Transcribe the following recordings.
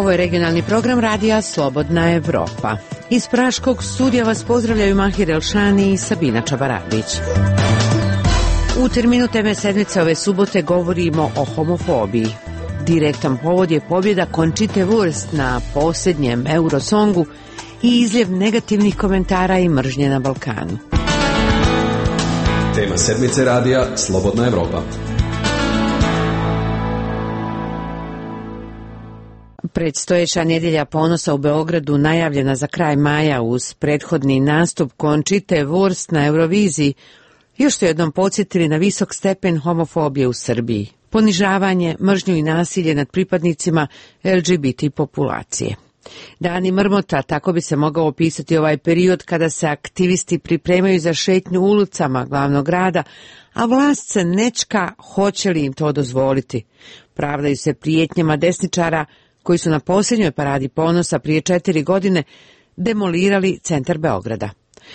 Ovo je regionalni program radija Slobodna Evropa. Iz praškog studija vas pozdravljaju Mahir Elšani i Sabina Čabaradić. U terminu teme sedmice ove subote govorimo o homofobiji. Direktan povod je pobjeda Conchite Wurst na posljednjem Eurosongu i izljev negativnih komentara i mržnje na Balkanu. Tema sedmice radija Slobodna Evropa. Predstojeća nedjelja ponosa u Beogradu, najavljena za kraj maja uz prethodni nastup Conchite Wurst na Euroviziji, još su jednom podsjetili na visok stepen homofobije u Srbiji, ponižavanje, mržnju i nasilje nad pripadnicima LGBT populacije. Dani mrmota, tako bi se mogao opisati ovaj period kada se aktivisti pripremaju za šetnju ulicama glavnog grada, a vlast se nečka hoće li im to dozvoliti. Pravdaju se prijetnjama desničara koji su na posljednjoj paradi ponosa prije 4 godine demolirali centar Beograda.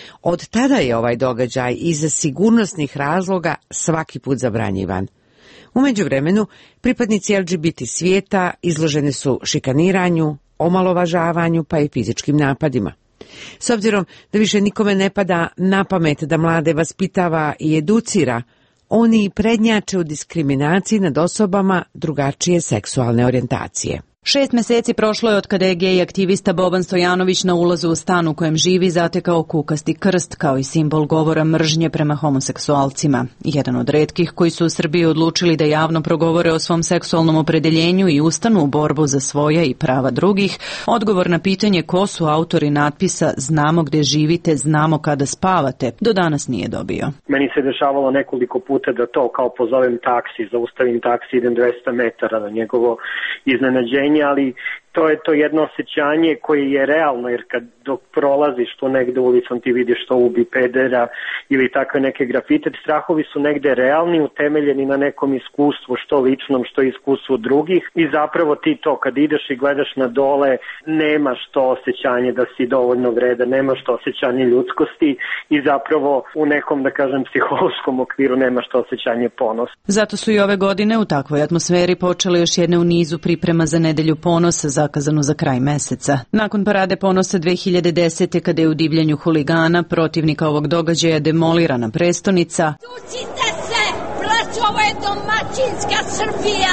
Od tada je ovaj događaj iz sigurnosnih razloga svaki put zabranjivan. U međuvremenu, pripadnici LGBT svijeta izloženi su šikaniranju, omalovažavanju pa i fizičkim napadima. S obzirom da više nikome ne pada na pamet da mlade vaspitava i educira, oni prednjače u diskriminaciji nad osobama drugačije seksualne orijentacije. 6 meseci prošlo je od kada je gej aktivista Boban Stojanović na ulazu u stan u kojem živi zatekao kukasti krst kao i simbol govora mržnje prema homoseksualcima. Jedan od retkih koji su u Srbiji odlučili da javno progovore o svom seksualnom opredeljenju i ustanu u borbu za svoja i prava drugih, odgovor na pitanje ko su autori natpisa "Znamo gde živite, znamo kada spavate" do danas nije dobio. Meni se dešavalo nekoliko puta da to kao pozovem taksi, zaustavim taksi, idem 200 metara na njegovo iznenađenje, ali to je to jedno osjećanje koje je realno, jer kad dok prolaziš tu negde ulicom ti vidiš što ubi pedera ili takve neke grafite, strahovi su negde realni, utemeljeni na nekom iskustvu, što ličnom, što iskustvu drugih, i zapravo ti to kad ideš i gledaš na dole nemaš to osjećanje da si dovoljno vredan, nemaš to osjećanje ljudskosti i zapravo u nekom, da kažem, psihološkom okviru nemaš to osjećanje ponosa. Zato su i ove godine u takvoj atmosferi počele još jedne u nizu priprema za nedelju ponosa zakazanu za kraj meseca. Nakon parade ponosa 2010. kada je u divljanju huligana protivnika ovog događaja demolirana prestonica, Tucite se, braćo, ovo je domaćinska Srbija!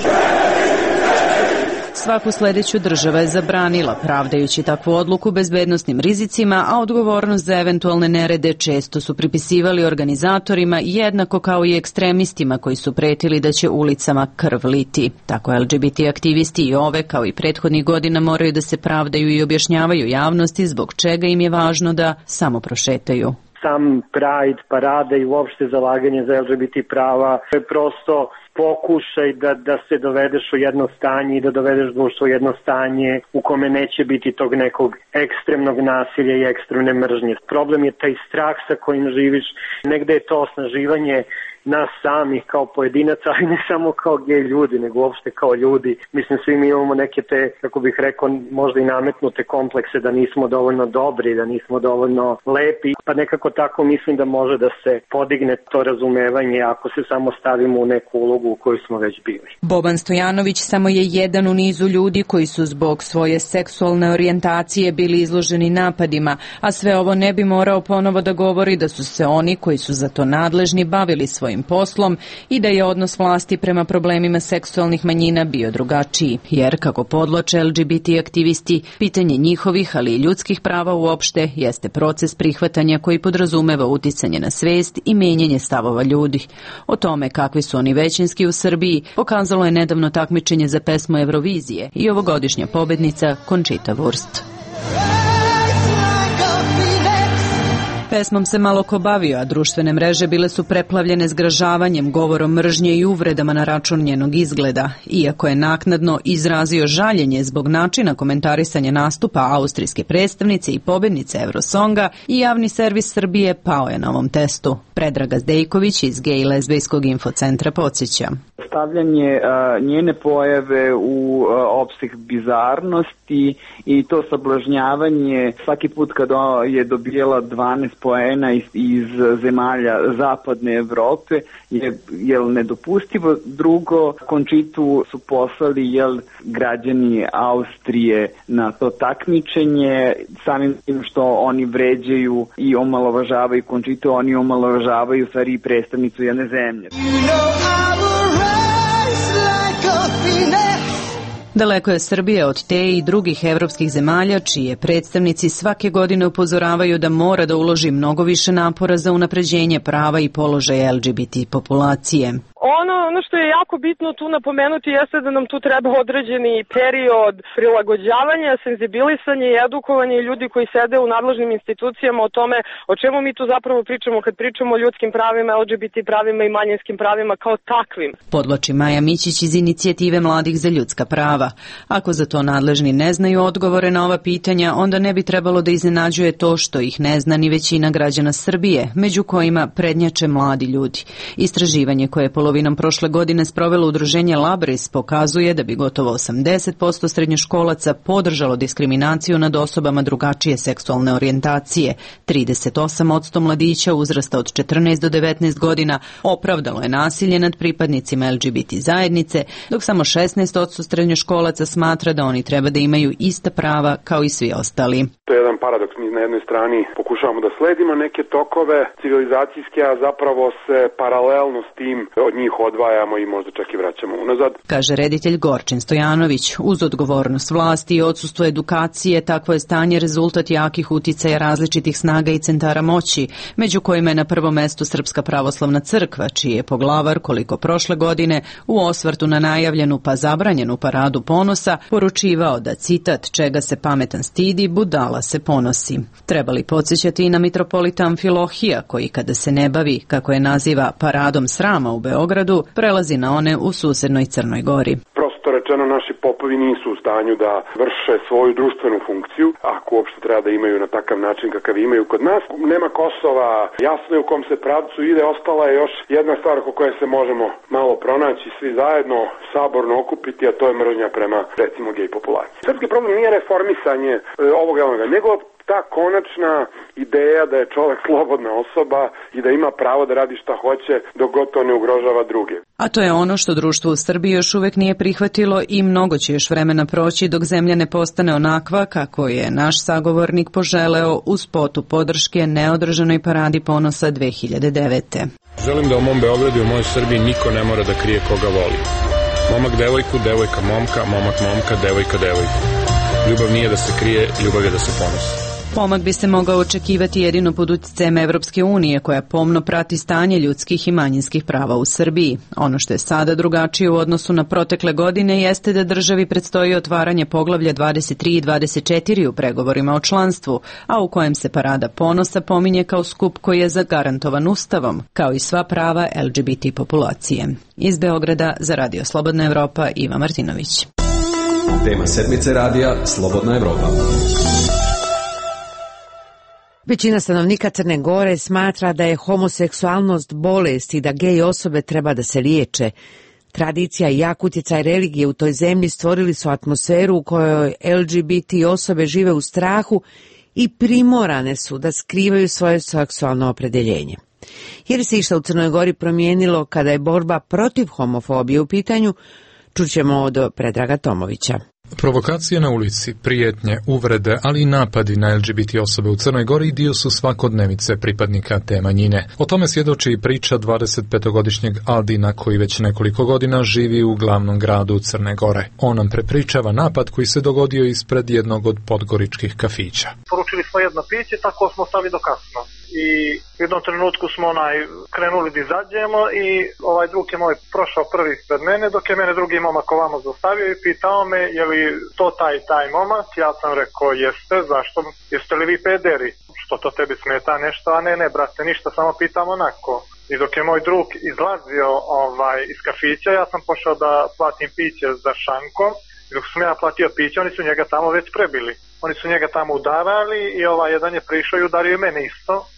Svaku sledeću država je zabranila, pravdajući takvu odluku bezbednosnim rizicima, a odgovornost za eventualne nerede često su pripisivali organizatorima, jednako kao i ekstremistima koji su pretili da će ulicama krv liti. Tako LGBT aktivisti i ove, kao i prethodnih godina, moraju da se pravdaju i objašnjavaju javnosti zbog čega im je važno da samo prošetaju. Sam Pride, parade i uopšte zalaganje za LGBT prava je prosto pokušaj da se dovedeš u jedno stanje i da dovedeš društvo u jedno stanje u kome neće biti tog nekog ekstremnog nasilja i ekstremne mržnje. Problem je taj strah sa kojim živiš, negde je to osnaživanje nas samih kao pojedinaca, ali ne samo kao gej ljudi, nego uopšte kao ljudi. Mislim, svi mi imamo neke te, kako bih rekao, možda i nametnute komplekse da nismo dovoljno dobri, da nismo dovoljno lepi, pa nekako tako mislim da može da se podigne to razumevanje ako se samo stavimo u neku ulogu u kojoj smo već bili. Boban Stojanović samo je jedan u nizu ljudi koji su zbog svoje seksualne orijentacije bili izloženi napadima, a sve ovo ne bi morao ponovo da govori da su se oni koji su za to nadležni bavili svojim poslom i da je odnos vlasti prema problemima seksualnih manjina bio drugačiji, jer, kako podloče LGBT aktivisti, pitanje njihovih, ali i ljudskih prava uopšte jeste proces prihvatanja koji podrazumeva uticanje na svest i menjanje stavova ljudi. O tome kakvi su oni većinski u Srbiji pokazalo je nedavno takmičenje za pesmu Eurovizije i ovogodišnja pobednica Conchita Wurst. Pesmom se malo ko bavio, a društvene mreže bile su preplavljene zgražavanjem, govorom mržnje i uvredama na račun njenog izgleda. Iako je naknadno izrazio žaljenje zbog načina komentarisanja nastupa austrijske predstavnice i pobednice Eurosonga, i javni servis Srbije pao je na ovom testu. Predraga Zdejković iz Gej i lezbijskog infocentra podsjeća. Stavljanje njene pojave u opseg bizarnosti i to sablažnjavanje svaki put kada je dobijala 12 poena iz zemalja zapadne Evrope je nedopustivo. Drugo, Končitu su poslali građani Austrije na to takmičenje, samim tim što oni vređaju i omalovažavaju Končitu, oni omalovažavaju stvari predstavnicu jedne zemlje. Daleko je Srbija od te i drugih evropskih zemalja čije predstavnici svake godine upozoravaju da mora da uloži mnogo više napora za unapređenje prava i položaja LGBT populacije. Ono što je jako bitno tu napomenuti jeste da nam tu treba određeni period prilagođavanja, senzibilisanja i edukovanja ljudi koji sede u nadležnim institucijama o tome o čemu mi tu zapravo pričamo kad pričamo o ljudskim pravima, LGBT pravima i manjinskim pravima kao takvim. Podvlači Maja Mićić iz inicijative Mladih za ljudska prava. Ako za to nadležni ne znaju odgovore na ova pitanja, onda ne bi trebalo da iznenađuje to što ih ne zna ni većina građana Srbije, među kojima prednjače mladi ljudi. Istraživanje koje je polovinom prošle godine sprovelo udruženje Labris pokazuje da bi gotovo 80% srednjoškolaca podržalo diskriminaciju nad osobama drugačije seksualne orijentacije. 38% mladića uzrasta od 14 do 19 godina opravdalo je nasilje nad pripadnicima LGBT zajednice, dok samo 16% srednjoškolaca smatra da oni treba da imaju ista prava kao i svi ostali. To je jedan paradoks. Mi na jednoj strani pokušavamo da sledimo neke tokove civilizacijske, a zapravo se paralelno s tim od njih odvajamo i možda čak i vraćamo unazad. Kaže reditelj Gorčin Stojanović. Uz odgovornost vlasti i odsustvo edukacije, takvo je stanje rezultat jakih uticaja različitih snaga i centara moći, među kojima je na prvom mestu Srpska pravoslavna crkva, čiji je poglavar koliko prošle godine u osvrtu na najavljenu pa zabranjenu paradu ponosa poručivao da, citat, čega se pametan stidi, budala se ponosi. Trebali podsjećati i na mitropolita Amfilohija, koji kada se ne bavi, kako je naziva, paradom srama u Beogradu, prelazi na one u susednoj Crnoj Gori. Prosto rečeno, naši popovi nisu u stanju da vrše svoju društvenu funkciju, ako uopšte treba da imaju na takav način kakav imaju kod nas. Nema Kosova, jasno je u kom se pravcu ide, ostala je još jedna stvar oko koje se možemo malo pronaći svi zajedno, saborno okupiti, a to je mržnja prema, recimo, gej populaciji. Srpski problem nije reformisanje ovog onoga, nego ta konačna ideja da je čovjek slobodna osoba i da ima pravo da radi šta hoće dok god to ne ugrožava druge. A to je ono što društvo u Srbiji još uvek nije prihvatilo i mnogo će još vremena proći dok zemlja ne postane onakva kako je naš sagovornik poželeo u spotu podrške neodržanoj paradi ponosa 2009. Želim da u mom Beogradu i u mojoj Srbiji niko ne mora da krije koga voli. Momak devojku, devojka momka, momak momka, devojka devojku. Ljubav nije da se krije, ljubav je da se ponosi. Pomak bi se mogao očekivati jedino pod uticajem Evropske unije, koja pomno prati stanje ljudskih i manjinskih prava u Srbiji. Ono što je sada drugačije u odnosu na protekle godine jeste da državi predstoji otvaranje poglavlja 23 i 24 u pregovorima o članstvu, a u kojem se parada ponosa pominje kao skup koji je zagarantovan Ustavom, kao i sva prava LGBT populacije. Iz Beograda za Radio Slobodna Evropa, Iva Martinović. Tema sedmice radija Slobodna Evropa. Većina stanovnika Crne Gore smatra da je homoseksualnost bolest i da gej osobe treba da se liječe. Tradicija i jak utjecaj religije u toj zemlji stvorili su atmosferu u kojoj LGBT osobe žive u strahu i primorane su da skrivaju svoje seksualno opredjeljenje. Jer se išta u Crnoj Gori promijenilo kada je borba protiv homofobije u pitanju, čućemo od Predraga Tomovića. Provokacije na ulici, prijetnje, uvrede, ali i napadi na LGBT osobe u Crnoj Gori dio su svakodnevice pripadnika te manjine. O tome svjedoči i priča 25-godišnjeg Aldina koji već nekoliko godina živi u glavnom gradu Crne Gore. On nam prepričava napad koji se dogodio ispred jednog od podgoričkih kafića. Poručili smo jedno piće, tako smo stali do kasno. I u jednom trenutku smo krenuli da izađemo i drug je moj prošao prvi pred mene, dok je mene drugi momak ovamo zaustavio i pitao me je li to taj momak. Ja sam rekao jeste, zašto, jeste li vi pederi? Što to tebi smeta nešto? A ne brate, ništa, samo pitam onako. I dok je moj drug izlazio iz kafića, ja sam pošao da platim piće za šankom. I dok sam ja platio piće, oni su njega tamo već prebili. Oni su njega tamo udarali i jedan je prišao i udario mene isto.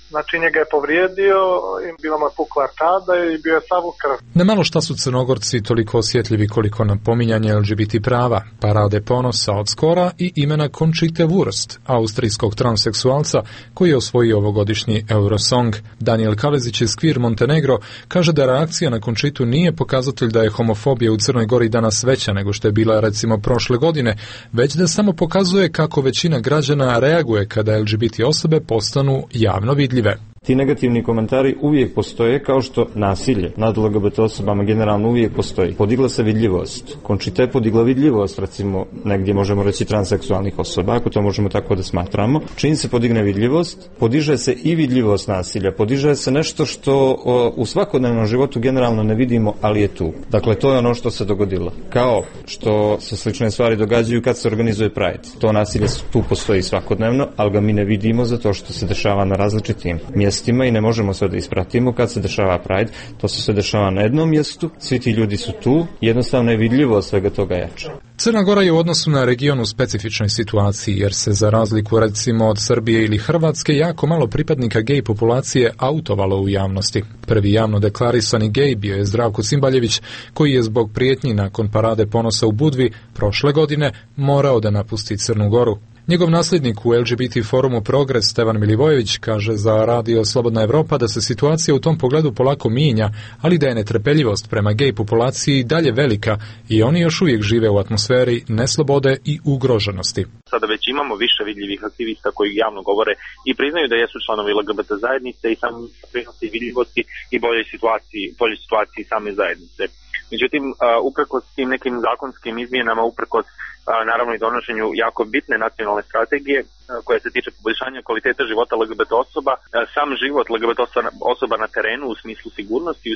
znači njega je povrijedio i bila mu je pukla arkada i bio je sav u krv. Nemalo šta su Crnogorci toliko osjetljivi koliko na pominjanje LGBT prava, parade ponosa od skora i imena Conchite Wurst, austrijskog transseksualca koji je osvojio ovogodišnji Eurosong. Daniel Kalezić iz Queer Montenegro kaže da reakcija na Conchitu nije pokazatelj da je homofobija u Crnoj Gori danas veća nego što je bila recimo prošle godine, već da samo pokazuje kako većina građana reaguje kada LGBT osobe postanu javno vidljive. Ti negativni komentari uvijek postoje, kao što nasilje nad LGBT osobama generalno uvijek postoji. Podigla se vidljivost. Conchita je podigla vidljivost, recimo, negdje možemo reći transseksualnih osoba, ako to možemo tako da smatramo. Čim se podigne vidljivost, podiže se i vidljivost nasilja. Podiže se nešto što u svakodnevnom životu generalno ne vidimo, ali je tu. Dakle, to je ono što se dogodilo. Kao što se slične stvari događaju kad se organizuje Pride. To nasilje tu postoji svakodnevno, ali ga mi ne vidimo zato što se dešava na različitim mjestima i ne možemo sve da ispratimo kad se dešava Pride. To se sve dešava na jednom mjestu, svi ti ljudi su tu, jednostavno je vidljivo svega toga jače. Crna Gora je u odnosu na region u specifičnoj situaciji, jer se za razliku recimo od Srbije ili Hrvatske jako malo pripadnika gej populacije autovalo u javnosti. Prvi javno deklarisani gej bio je Zdravko Cimbaljević, koji je zbog prijetnji nakon parade ponosa u Budvi prošle godine morao da napusti Crnu Goru. Njegov nasljednik u LGBT forumu Progres, Stevan Milivojević, kaže za radio Slobodna Evropa da se situacija u tom pogledu polako mijenja, ali da je netrpeljivost prema gej populaciji dalje velika i oni još uvijek žive u atmosferi neslobode i ugroženosti. Sada već imamo više vidljivih aktivista koji javno govore i priznaju da jesu članovi LGBT zajednice i sami prinose vidljivosti i boljoj situaciji same zajednice. Međutim, uprkos tim nekim zakonskim izmjenama, uprkos naravno i donošenju jako bitne nacionalne strategije koja se tiče poboljšanja kvalitete života LGBT osoba, sam život LGBT osoba na terenu u smislu sigurnosti,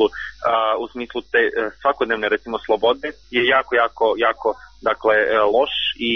u smislu te svakodnevne recimo slobode je jako dakle loš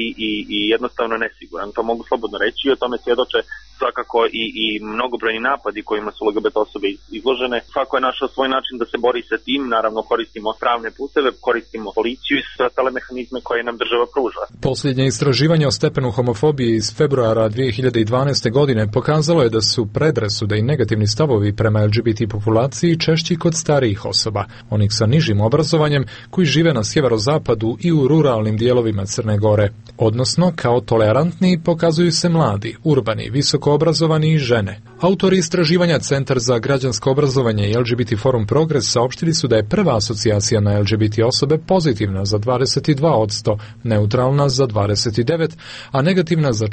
i jednostavno nesiguran. To mogu slobodno reći i o tome svjedoče svakako i mnogobrojni napadi kojima su LGBT osobe izložene. Svako je našao svoj način da se bori sa tim, naravno koristimo pravne puteve, koristimo policiju i sve ostale mehanizme koje nam država pruža. Posljednje istraživanje o stepenu homofobije iz februara 2012. godine pokazalo je da su predrasude i negativni stavovi prema LGBT populaciji češći kod starijih osoba, onih sa nižim obrazovanjem koji žive na sjeverozapadu i u ruralnim dijelovima Crne Gore. Odnosno, kao tolerantni pokazuju se mladi, urbani, visoko obrazovani i žene. Autori istraživanja Centar za građansko obrazovanje i LGBT Forum Progres saopštili su da je prva asocijacija na LGBT osobe pozitivna za 22%, neutralna za 29%, a negativna za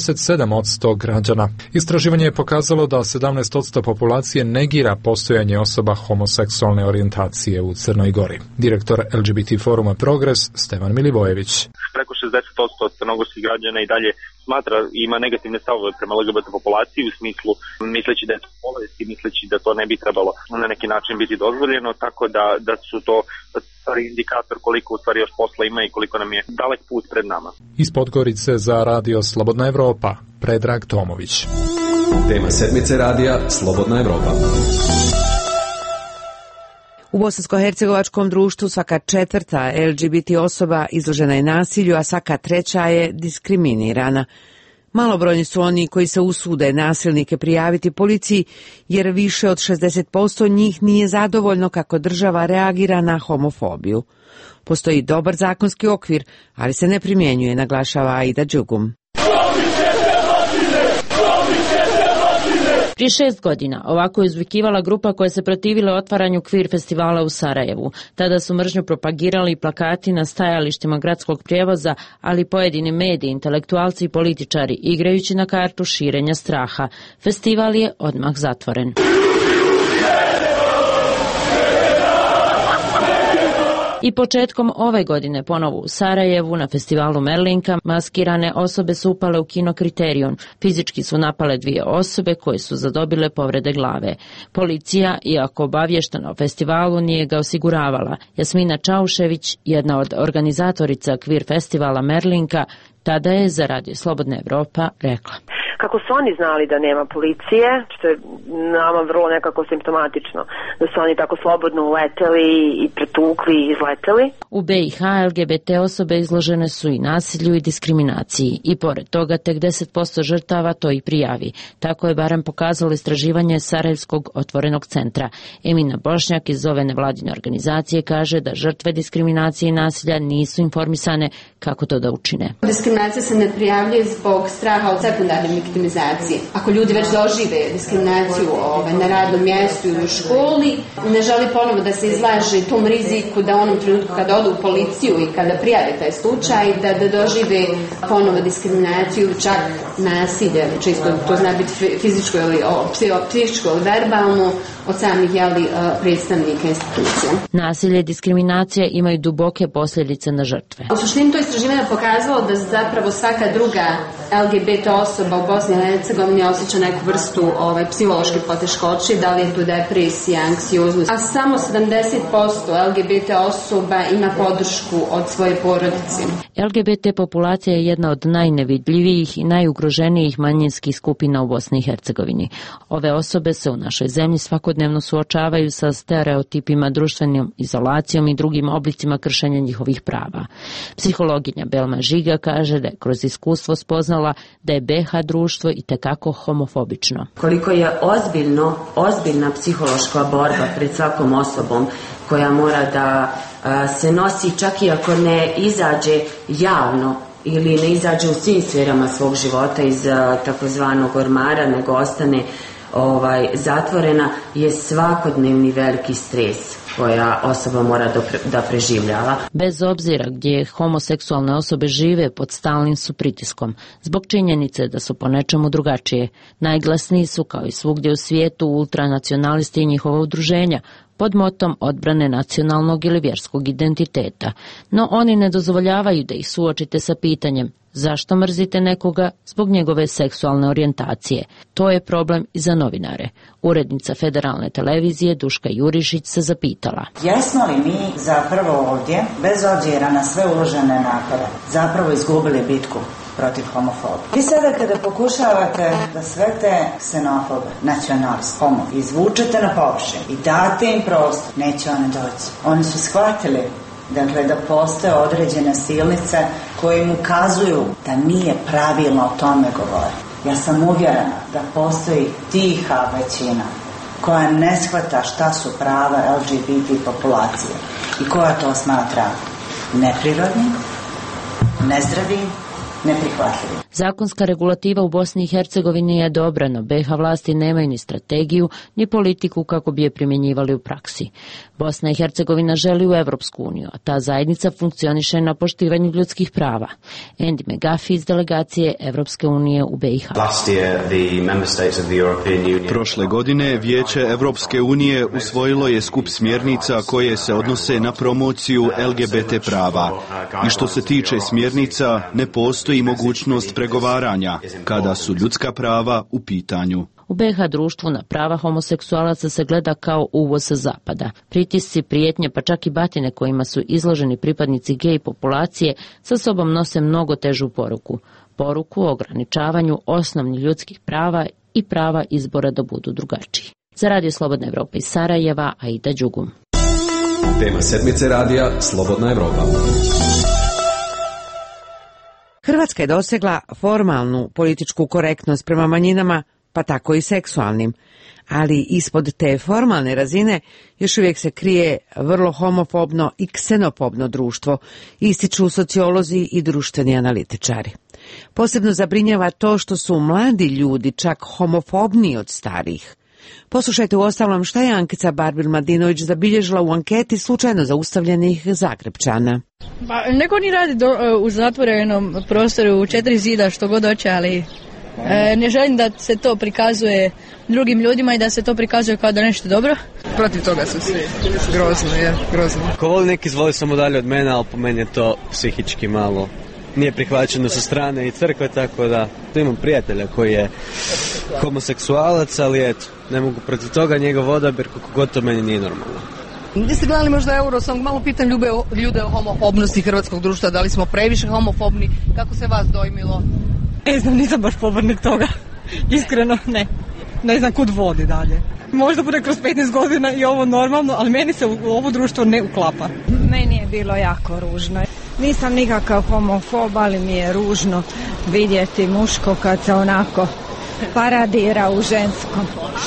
47% građana. Istraživanje je pokazalo da 17% populacije negira postojanje osoba homoseksualne orijentacije u Crnoj Gori. Direktor LGBT Foruma Progres, Stevan Milivojević. Preko 60% crnogorskih građana i dalje ima negativne stavove prema LGBT populaciji u smislu misleći da je to bolest i misleći da to ne bi trebalo na neki način biti dozvoljeno, tako da su to indikator koliko u stvari još posla ima i koliko nam je dalek put pred nama. Iz Podgorice za radio Slobodna Evropa, Predrag Tomović. Tema sedmice radija Slobodna Evropa. U bosansko-hercegovačkom društvu svaka četvrta LGBT osoba izložena je nasilju, a svaka treća je diskriminirana. Malobrojni su oni koji se usude nasilnike prijaviti policiji, jer više od 60% njih nije zadovoljno kako država reagira na homofobiju. Postoji dobar zakonski okvir, ali se ne primjenjuje, naglašava Aida Đugum. Prije 6 godina ovako je uzvikivala grupa koja se protivila otvaranju Queer festivala u Sarajevu. Tada su mržnju propagirali plakati na stajalištima gradskog prijevoza, ali pojedini mediji, intelektualci i političari, igrajući na kartu širenja straha. Festival je odmah zatvoren. I početkom ove godine ponovo u Sarajevu na festivalu Merlinka maskirane osobe su upale u kino Kriterion. Fizički su napale 2 osobe koje su zadobile povrede glave. Policija, iako obavještena o festivalu, nije ga osiguravala. Jasmina Čaušević, jedna od organizatorica Queer festivala Merlinka, tada je za radio Slobodna Evropa rekla: kako su oni znali da nema policije, što je nama vrlo nekako simptomatično, da su oni tako slobodno uleteli i pretukli i izleteli. U BiH LGBT osobe izložene su i nasilju i diskriminaciji i pored toga tek 10% žrtava to i prijavi. Tako je barem pokazalo istraživanje Sarajevskog otvorenog centra. Emina Bošnjak iz ove nevladine organizacije kaže da žrtve diskriminacije i nasilja nisu informisane kako to da učine. Diskriminacija se ne prijavljuje zbog straha od sekundarne viktimizacije. Ako ljudi već dožive diskriminaciju na radnom mjestu ili u školi, ne želi ponovo da se izlaže tom riziku da u onom trenutku kada odu u policiju i kada prijave taj slučaj, da dožive ponovo diskriminaciju, čak nasilje, čisto to zna biti fizičko ili psihičko ili verbalno od samih predstavnika institucija. Nasilje i diskriminacija imaju duboke posljedice na žrtve. U suštini to istraživanje pokazalo da zapravo svaka druga LGBT osoba u Bosni i Hercegovini osjeća neku vrstu psihološke poteškoće, da li je to depresija, anksioznost, a samo 70% LGBT osoba ima podršku od svoje porodice. LGBT populacija je jedna od najnevidljivijih i najugroženijih manjinskih skupina u Bosni i Hercegovini. Ove osobe se u našoj zemlji svakodnevno suočavaju sa stereotipima, društvenom izolacijom i drugim oblicima kršenja njihovih prava. Psihologinja Belma Žiga kaže da je kroz iskustvo spoznala da je BiH društvo itekako homofobično. Koliko je ozbiljna psihološka borba pred svakom osobom koja mora da se nosi čak i ako ne izađe javno ili ne izađe u svim sferama svog života iz takozvanog ormara, nego ostane zatvorena, je svakodnevni veliki stres koja osoba mora da preživljava. Bez obzira gdje homoseksualne osobe žive, pod stalnim su pritiskom, zbog činjenice da su po nečemu drugačije. Najglasniji su, kao i svugdje u svijetu, ultranacionalisti i njihova udruženja, pod motom odbrane nacionalnog ili vjerskog identiteta. No oni ne dozvoljavaju da ih suočite sa pitanjem zašto mrzite nekoga zbog njegove seksualne orijentacije. To je problem i za novinare. Urednica Federalne televizije Duška Jurišić se zapitala. Jesmo li mi zapravo ovdje, bez obzira na sve uložene napore, zapravo izgubili bitku protiv homofobije? Vi sada kada pokušavate da sve te ksenofobe, nacionaliste, homo, izvučete na površinu i date im prostor, neće one doći. Oni su shvatili da postoje određene silnice koje im ukazuju da nije pravilno o tome govoriti. Ja sam uvjerena da postoji tiha većina koja ne shvata šta su prava LGBT populacije i koja to smatra neprirodnim, nezdravim, neprihvatljivim. Zakonska regulativa u Bosni i Hercegovini je dobra, no BiH vlasti nemaju ni strategiju, ni politiku kako bi je primjenjivali u praksi. Bosna i Hercegovina želi u Evropsku uniju, a ta zajednica funkcioniše na poštivanju ljudskih prava. Andy McGuffey iz delegacije Evropske unije u BiH. Prošle godine Vijeće Evropske unije usvojilo je skup smjernica koje se odnose na promociju LGBT prava. I što se tiče smjernica, ne postoji mogućnost pregovaranja kada su ljudska prava u pitanju. U BiH društvu na prava homoseksualaca se gleda kao uvoz sa zapada. Pritisci, prijetnje, pa čak i batine kojima su izloženi pripadnici gej populacije sa sobom nose mnogo težu poruku. Poruku o ograničavanju osnovnih ljudskih prava i prava izbora da budu drugačiji. Za Radio Slobodna Evropa iz Sarajeva, Aida Đugum. Tema sedmice radija Slobodna Evropa. Hrvatska je dosegla formalnu političku korektnost prema manjinama, pa tako i seksualnim, ali ispod te formalne razine još uvijek se krije vrlo homofobno i ksenofobno društvo, ističu sociolozi i društveni analitičari. Posebno zabrinjava to što su mladi ljudi čak homofobniji od starih. Poslušajte uostalom šta je Ankica Barbil-Madinović zabilježila u anketi slučajno zaustavljenih Zagrepčana. Neko oni radi u zatvorenom prostoru u 4 zida što god hoće, ali ne želim da se to prikazuje drugim ljudima i da se to prikazuje kao da nešto dobro. Protiv toga su svi. Grozno. Ko voli neki izvoli samo dalje od mene, ali po meni je to psihički malo nije prihvaćeno sa strane i crkve, tako da imam prijatelja koji je homoseksualac, ali eto, ne mogu protiv toga, njegov odabir kako gotovo meni nije normalno. Gdje ste gledali možda Euro, sam malo pitam ljude o homofobnosti hrvatskog društva, da li smo previše homofobni, kako se vas dojmilo? Ne znam, nisam baš pobornik toga. Iskreno ne znam kud vodi dalje. Možda bude kroz 15 godina i ovo normalno, ali meni se u ovo društvo ne uklapa. Meni je bilo jako ružno. Nisam nikakav homofob, ali mi je ružno vidjeti muško kad se onako paradira u ženskom.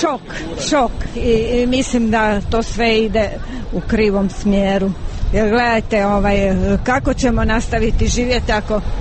Šok. I mislim da to sve ide u krivom smjeru. Jer gledajte, kako ćemo nastaviti živjeti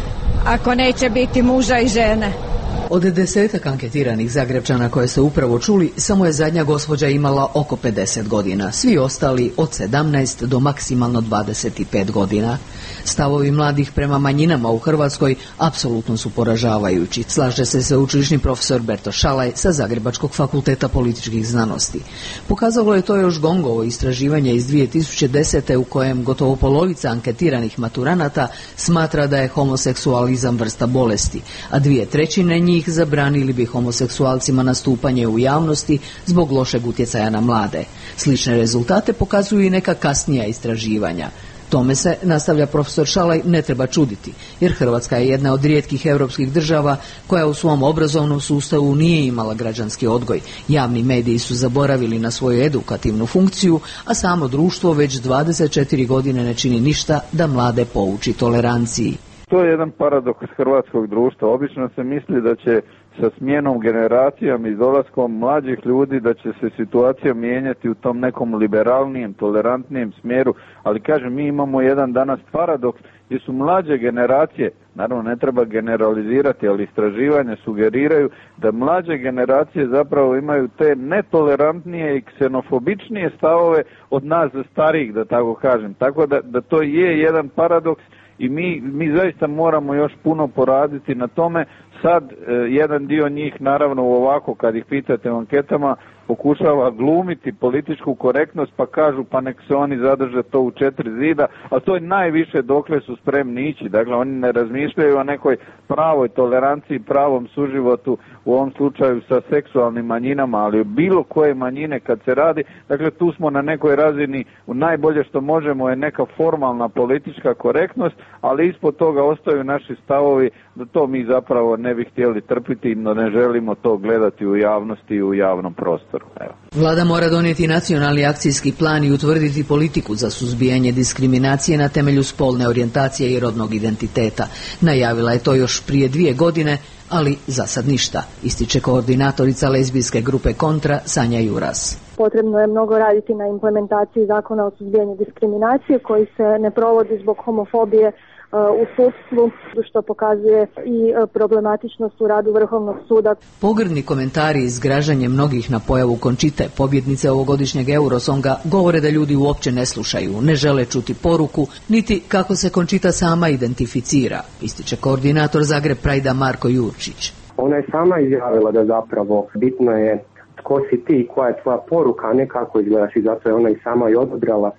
ako neće biti muža i žene. Od 10 anketiranih Zagrebčana koje ste upravo čuli, samo je zadnja gospođa imala oko 50 godina, svi ostali od 17 do maksimalno 25 godina. Stavovi mladih prema manjinama u Hrvatskoj apsolutno su poražavajući. Slaže se sveučilišni profesor Berto Šalaj sa Zagrebačkog fakulteta političkih znanosti. Pokazalo je to još GONG-ovo istraživanje iz 2010. u kojem gotovo polovica anketiranih maturanata smatra da je homoseksualizam vrsta bolesti, a 2/3 njih zabranili bi homoseksualcima nastupanje u javnosti zbog lošeg utjecaja na mlade. Slične rezultate pokazuju i neka kasnija istraživanja. Tome se, nastavlja profesor Šalaj, ne treba čuditi, jer Hrvatska je jedna od rijetkih europskih država koja u svom obrazovnom sustavu nije imala građanski odgoj. Javni mediji su zaboravili na svoju edukativnu funkciju, a samo društvo već 24 godine ne čini ništa da mlade pouči toleranciji. To je jedan paradoks hrvatskog društva. Obično se misli da će sa smjenom generacijama i dolaskom mlađih ljudi da će se situacija mijenjati u tom nekom liberalnijem, tolerantnijem smjeru, ali kažem, mi imamo jedan danas paradoks gdje su mlađe generacije, naravno ne treba generalizirati, ali istraživanja sugeriraju da mlađe generacije zapravo imaju te netolerantnije i ksenofobičnije stavove od nas starijih, da tako kažem. Tako da to je jedan paradoks. I mi zaista moramo još puno poraditi na tome. Sad jedan dio njih, naravno ovako kad ih pitate u anketama, pokušava glumiti političku korektnost pa kažu pa nek se oni zadrže to u 4 zida, a to je najviše dokle su spremni ići. Dakle, oni ne razmišljaju o nekoj pravoj toleranciji, pravom suživotu, u ovom slučaju sa seksualnim manjinama, ali bilo koje manjine kad se radi, dakle tu smo na nekoj razini, u najbolje što možemo je neka formalna politička korektnost, ali ispod toga ostaju naši stavovi da to mi zapravo ne bi htjeli trpiti, no ne želimo to gledati u javnosti i u javnom prostoru. Evo. Vlada mora donijeti nacionalni akcijski plan i utvrditi politiku za suzbijanje diskriminacije na temelju spolne orijentacije i rodnog identiteta. Najavila je to još prije 2 godine, ali za sad ništa, ističe koordinatorica lezbijske grupe Kontra Sanja Juras. Potrebno je mnogo raditi na implementaciji zakona o suzbijanju diskriminacije koji se ne provodi zbog homofobije u sudstvu, što pokazuje i problematičnost u radu Vrhovnog suda. Pogrdni komentari i zgražanje mnogih na pojavu Končite, pobjednice ovogodišnjeg Eurosonga, govore da ljudi uopće ne slušaju, ne žele čuti poruku, niti kako se Končita sama identificira, ističe koordinator Zagreb Prajda Marko Jurčić. Ona je sama izjavila da zapravo bitno je tko si ti i koja je tvoja poruka, a ne kako izgledaš, i zato je ona i sama i odabrala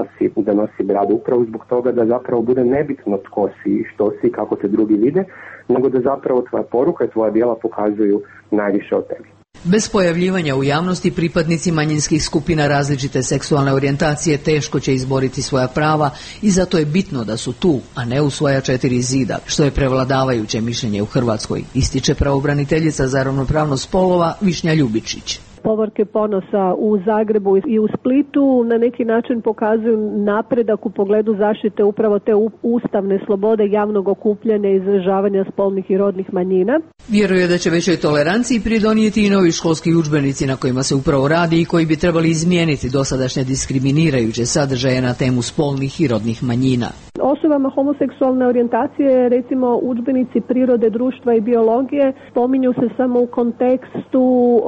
da nosi bradu upravo zbog toga da zapravo bude nebitno tko si i što si, kako te drugi vide, nego da zapravo tvoja poruka i tvoja djela pokazuju najviše od tebi. Bez pojavljivanja u javnosti pripadnici manjinskih skupina različite seksualne orijentacije teško će izboriti svoja prava i zato je bitno da su tu, a ne u svoja 4 zida, što je prevladavajuće mišljenje u Hrvatskoj, ističe pravobraniteljica za ravnopravnost spolova Višnja Ljubičić. Povorke ponosa u Zagrebu i u Splitu na neki način pokazuju napredak u pogledu zaštite upravo te ustavne slobode javnog okupljanja i izražavanja spolnih i rodnih manjina. Vjeruje da će većoj toleranciji pridonijeti i novi školski udžbenici na kojima se upravo radi i koji bi trebali izmijeniti dosadašnje diskriminirajuće sadržaje na temu spolnih i rodnih manjina. Osobama homoseksualne orijentacije, recimo udžbenici prirode, društva i biologije, spominju se samo u kontekstu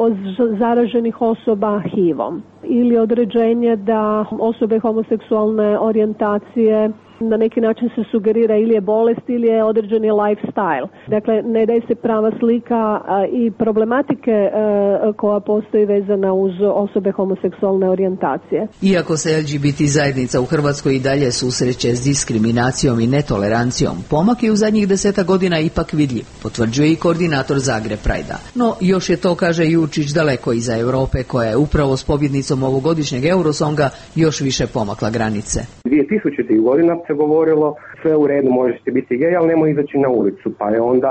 zaraženih osoba HIV-om ili određenje da osobe homoseksualne orijentacije na neki način se sugerira ili je bolest ili je određeni lifestyle. Dakle, ne daje se prava slika i problematike koja postoji vezana uz osobe homoseksualne orijentacije. Iako se LGBT zajednica u Hrvatskoj i dalje susreće s diskriminacijom i netolerancijom, pomak je u zadnjih 10 godina ipak vidljiv, potvrđuje i koordinator Zagreb Prajda. No, još je to, kaže Jurčić, daleko iza Europe koja je upravo s pobjednicom ovogodišnjeg Eurosonga još više pomakla granice. 2000. godina se govorilo sve u redu, možete biti gej, ali nemoj izaći na ulicu, pa je onda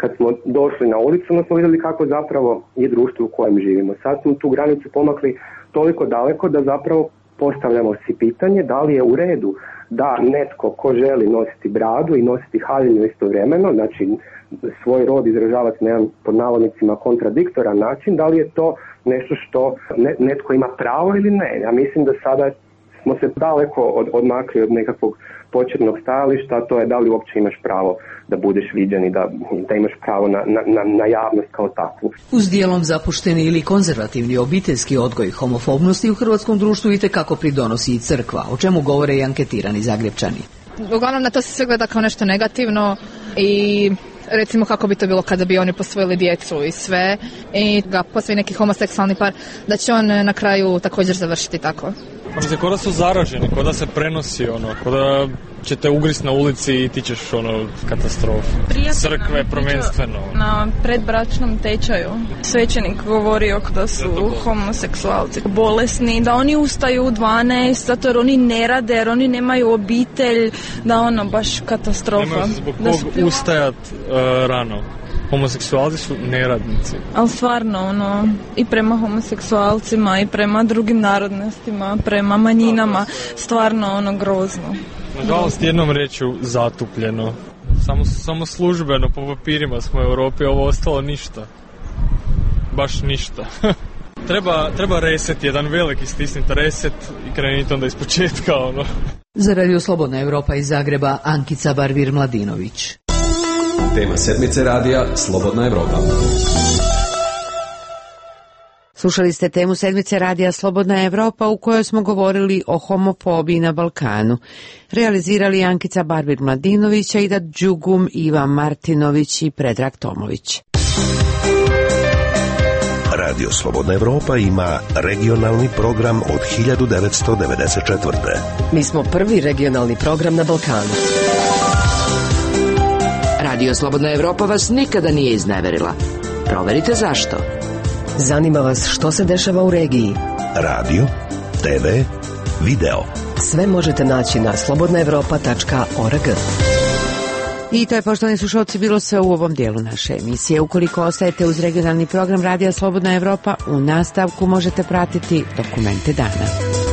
kad smo došli na ulicu, onda smo vidjeli kako zapravo je društvo u kojem živimo. Sad smo tu granicu pomakli toliko daleko da zapravo postavljamo si pitanje da li je u redu da netko ko želi nositi bradu i nositi haljinu istovremeno, znači svoj rod izražavati na jedan pod navodnicima kontradiktoran način, da li je to nešto što netko ima pravo ili ne. Ja mislim da sada smo se daleko odmakli od nekakvog početnog stajališta, a to je da li uopće imaš pravo da budeš viđen i da imaš pravo na javnost kao takvu. Uz dijelom zapušteni ili konzervativni obiteljski odgoj homofobnosti u hrvatskom društvu itekako pridonosi i crkva, o čemu govore i anketirani Zagrepčani. Uglavnom na to se sve gleda kao nešto negativno i recimo kako bi to bilo kada bi oni posvojili djecu i sve i ga posvoji neki homoseksualni par, da će on na kraju također završiti tako. Možda ko da su zaraženi, ko da se prenosi, ko da će te ugrist na ulici i ti ćeš katastrofu. Crkve prvenstveno. Na predbračnom tečaju svećenik govorio da su homoseksualci bolesni, da oni ustaju u 12 zato jer oni ne rade, jer oni nemaju obitelj, da baš katastrofa. Nemaju se zbog kog ustajat rano. Homoseksualci su neradnici. Ali stvarno, i prema homoseksualcima, i prema drugim narodnostima, prema manjinama, stvarno grozno. Nažalost, jednom rečju zatupljeno. Samo službeno, po papirima smo u Europi, ovo ostalo ništa. Baš ništa. Treba reset, jedan veliki stisnit reset i kreniti onda ispočetka, Za Radio Slobodna Europa iz Zagreba, Ankica Barvir-Mladinović. Tema sedmice radija Slobodna Europa. Slušali ste temu sedmice radija Slobodna Europa u kojoj smo govorili o homofobiji na Balkanu. Realizirali Ankica Barvir-Mladinović, Aida Đugum, Iva Martinović i Predrag Tomović. Radio Slobodna Europa ima regionalni program od 1994. Mi smo prvi regionalni program na Balkanu. Radio Slobodna Europa vas nikada nije izneverila. Proverite zašto. Zanima vas što se dešava u regiji. Radio, TV, video. Sve možete naći na slobodnaevropa.org. I to je, poštovani slušalci, bilo sve u ovom dijelu naše emisije. Ukoliko ostajete uz regionalni program Radija Slobodna Europa, u nastavku možete pratiti Dokumente dana.